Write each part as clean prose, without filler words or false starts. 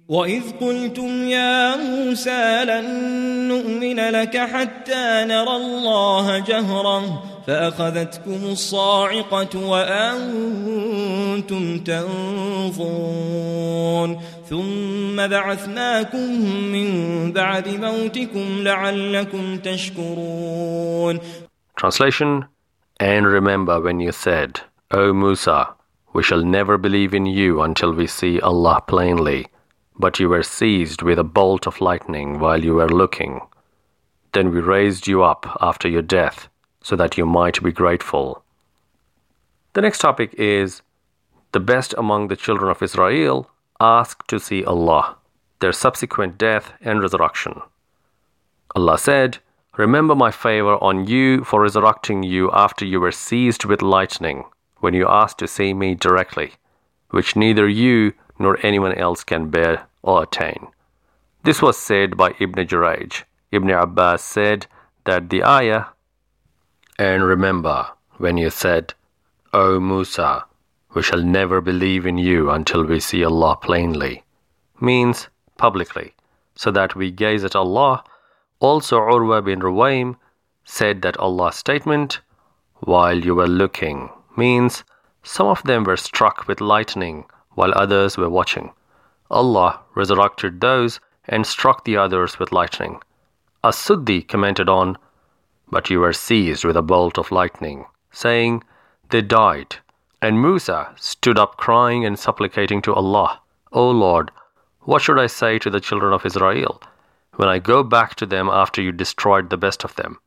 وَإِذْ قُلْتُمْ يَا مُوسَى لَن نُّؤْمِنَ لَكَ حَتَّى نَرَى اللَّهَ جَهْرَةً فَأَخَذَتْكُمُ الصَّاعِقَةُ وَأَنْتُمْ تَنظُرُونَ ثُمَّ بَعَثْنَاكُمْ مِنْ بَعْدِ مَوْتِكُمْ لَعَلَّكُمْ تَشْكُرُونَ. Translation: And remember when you said, O Musa, we shall never believe in you until we see Allah plainly. But you were seized with a bolt of lightning while you were looking. Then we raised you up after your death, so that you might be grateful. The next topic is, the best among the children of Israel asked to see Allah, their subsequent death and resurrection. Allah said, Remember my favor on you for resurrecting you after you were seized with lightning, when you asked to see me directly, which neither you nor anyone else can bear or attain. This was said by Ibn Jurayj. Ibn Abbas said that the ayah, And remember when you said, O Musa, we shall never believe in you until we see Allah plainly, means publicly, so that we gaze at Allah. Also Urwa bin Ruwaym said that Allah's statement, while you were looking, means some of them were struck with lightning while others were watching. Allah resurrected those and struck the others with lightning. As-Suddi commented on, But you were seized with a bolt of lightning, saying, They died. And Musa stood up crying and supplicating to Allah, O Lord, what should I say to the children of Israel when I go back to them after you destroyed the best of them?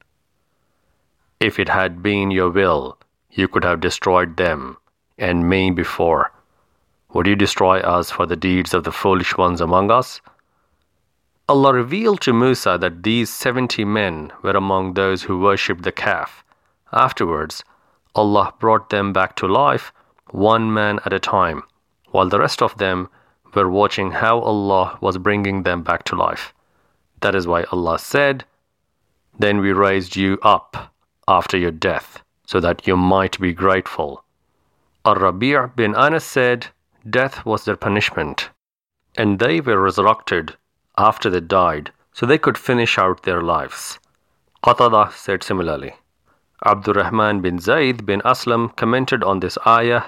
If it had been your will, you could have destroyed them and me before. Would you destroy us for the deeds of the foolish ones among us? Allah revealed to Musa that these 70 men were among those who worshipped the calf. Afterwards, Allah brought them back to life, one man at a time, while the rest of them were watching how Allah was bringing them back to life. That is why Allah said, Then we raised you up after your death, so that you might be grateful. Ar-Rabi' bin Anas said, Death was their punishment, and they were resurrected after they died, so they could finish out their lives. Qatada said similarly. Abdurrahman bin Zayd bin Aslam commented on this ayah,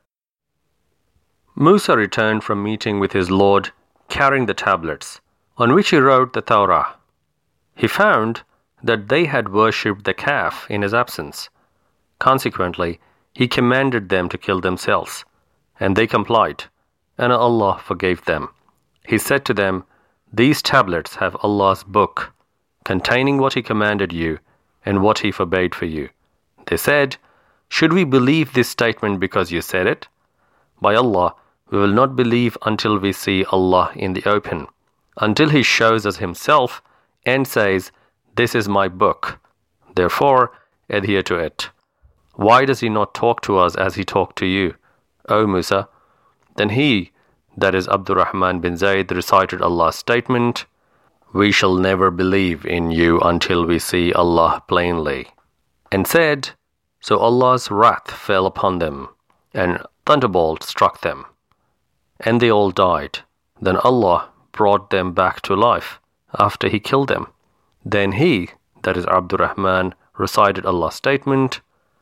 Musa returned from meeting with his Lord, carrying the tablets, on which he wrote the Torah. He found that they had worshipped the calf in his absence. Consequently, he commanded them to kill themselves, and they complied, and Allah forgave them. He said to them, These tablets have Allah's book, containing what He commanded you and what He forbade for you. They said, Should we believe this statement because you said it? By Allah, we will not believe until we see Allah in the open, until He shows us Himself and says, This is my book. Therefore, adhere to it. Why does He not talk to us as He talked to you, O Musa? Then he, that is Abdurrahman bin Zayd, recited Allah's statement, We shall never believe in you until we see Allah plainly, and said, So Allah's wrath fell upon them, and thunderbolt struck them, and they all died. Then Allah brought them back to life after He killed them. Then he, that is Abdurrahman, recited Allah's statement,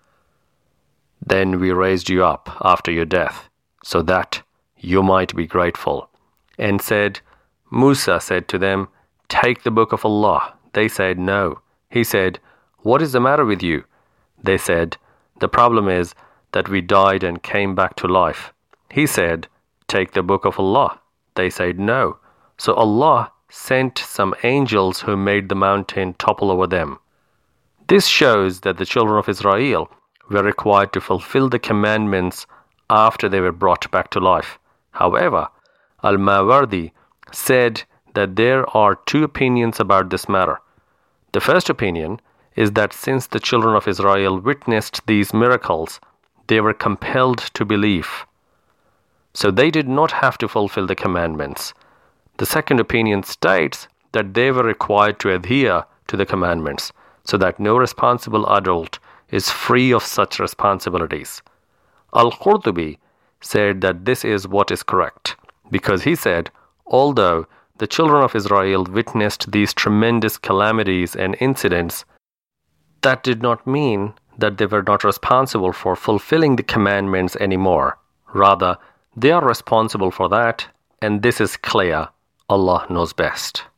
Then we raised you up after your death, so that you might be grateful, and said, Musa said to them, Take the book of Allah. They said, No. He said, What is the matter with you? They said, The problem is that we died and came back to life. He said, Take the book of Allah. They said, No. So Allah sent some angels who made the mountain topple over them. This shows that the children of Israel were required to fulfill the commandments after they were brought back to life. However, Al-Mawardi said that there are two opinions about this matter. The first opinion is that since the children of Israel witnessed these miracles, they were compelled to believe. So they did not have to fulfill the commandments. The second opinion states that they were required to adhere to the commandments, so that no responsible adult is free of such responsibilities. Al-Qurtubi said that this is what is correct, because he said, Although the children of Israel witnessed these tremendous calamities and incidents, that did not mean that they were not responsible for fulfilling the commandments anymore. Rather, they are responsible for that, and this is clear. Allah knows best.